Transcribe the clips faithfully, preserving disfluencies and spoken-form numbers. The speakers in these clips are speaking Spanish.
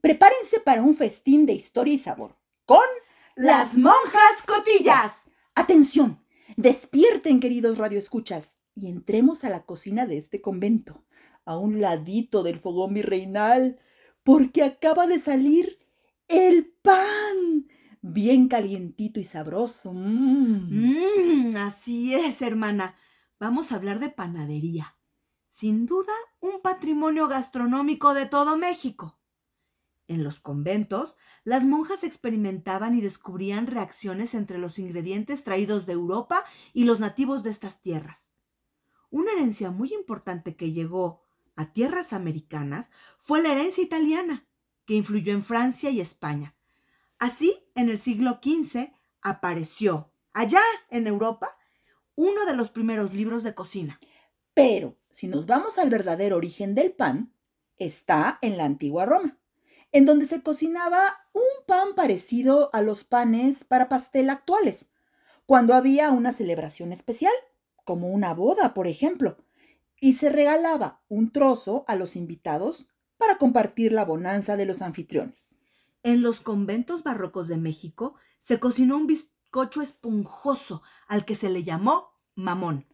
Prepárense para un festín de historia y sabor con las monjas cotillas. Atención, despierten, queridos radioescuchas, y entremos a la cocina de este convento, a un ladito del fogón virreinal, porque acaba de salir el pan, bien calientito y sabroso. Mm. Mm, así es, hermana. Vamos a hablar de panadería. Sin duda, un patrimonio gastronómico de todo México. En los conventos, las monjas experimentaban y descubrían reacciones entre los ingredientes traídos de Europa y los nativos de estas tierras. Una herencia muy importante que llegó a tierras americanas fue la herencia italiana, que influyó en Francia y España. Así, en el siglo quince, apareció, allá en Europa, uno de los primeros libros de cocina. Pero, si nos vamos al verdadero origen del pan, está en la antigua Roma, en donde se cocinaba un pan parecido a los panes para pastel actuales, cuando había una celebración especial, como una boda, por ejemplo, y se regalaba un trozo a los invitados para compartir la bonanza de los anfitriones. En los conventos barrocos de México se cocinó un bizcocho esponjoso al que se le llamó mamón.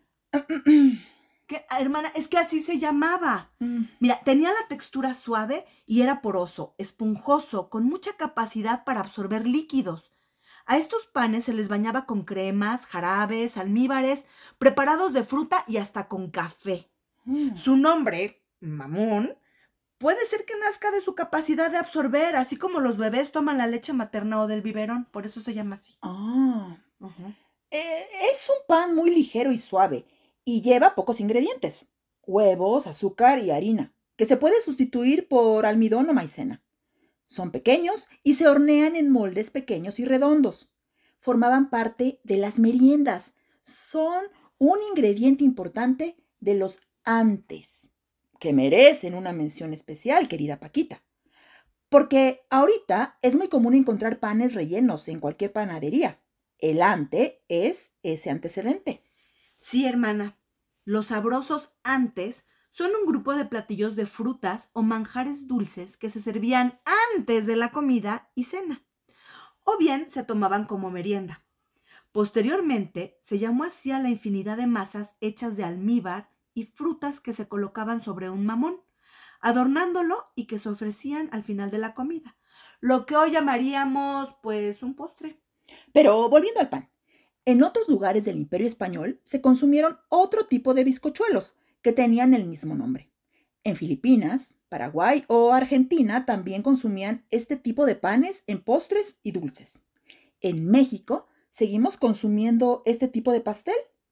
¿Qué, hermana? Es que así se llamaba. Mm. Mira, tenía la textura suave y era poroso, esponjoso, con mucha capacidad para absorber líquidos. A estos panes se les bañaba con cremas, jarabes, almíbares, preparados de fruta y hasta con café. Mm. Su nombre, mamón, puede ser que nazca de su capacidad de absorber, así como los bebés toman la leche materna o del biberón, por eso se llama así. Ah, uh-huh. eh, es un pan muy ligero y suave y lleva pocos ingredientes, huevos, azúcar y harina, que se puede sustituir por almidón o maicena. Son pequeños y se hornean en moldes pequeños y redondos. Formaban parte de las meriendas. Son un ingrediente importante de los antes, que merecen una mención especial, querida Paquita. Porque ahorita es muy común encontrar panes rellenos en cualquier panadería. El ante es ese antecedente. Sí, hermana. Los sabrosos antes son un grupo de platillos de frutas o manjares dulces que se servían antes de la comida y cena, o bien se tomaban como merienda. Posteriormente, se llamó así a la infinidad de masas hechas de almíbar y frutas que se colocaban sobre un mamón, adornándolo y que se ofrecían al final de la comida, lo que hoy llamaríamos, pues, un postre. Pero volviendo al pan, en otros lugares del Imperio Español se consumieron otro tipo de bizcochuelos que tenían el mismo nombre. En Filipinas, Paraguay o Argentina también consumían este tipo de panes en postres y dulces. En México seguimos consumiendo este tipo de pastel.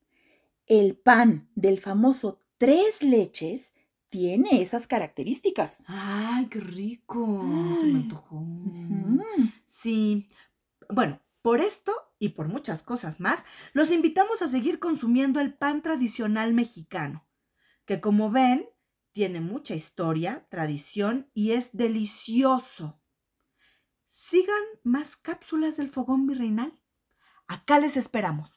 El pan del famoso tres leches tiene esas características. ¡Ay, qué rico! Ay. Se me antojó. Uh-huh. Sí, bueno, por esto y por muchas cosas más, los invitamos a seguir consumiendo el pan tradicional mexicano, que como ven, tiene mucha historia, tradición y es delicioso. Sigan más cápsulas del fogón virreinal. Acá les esperamos.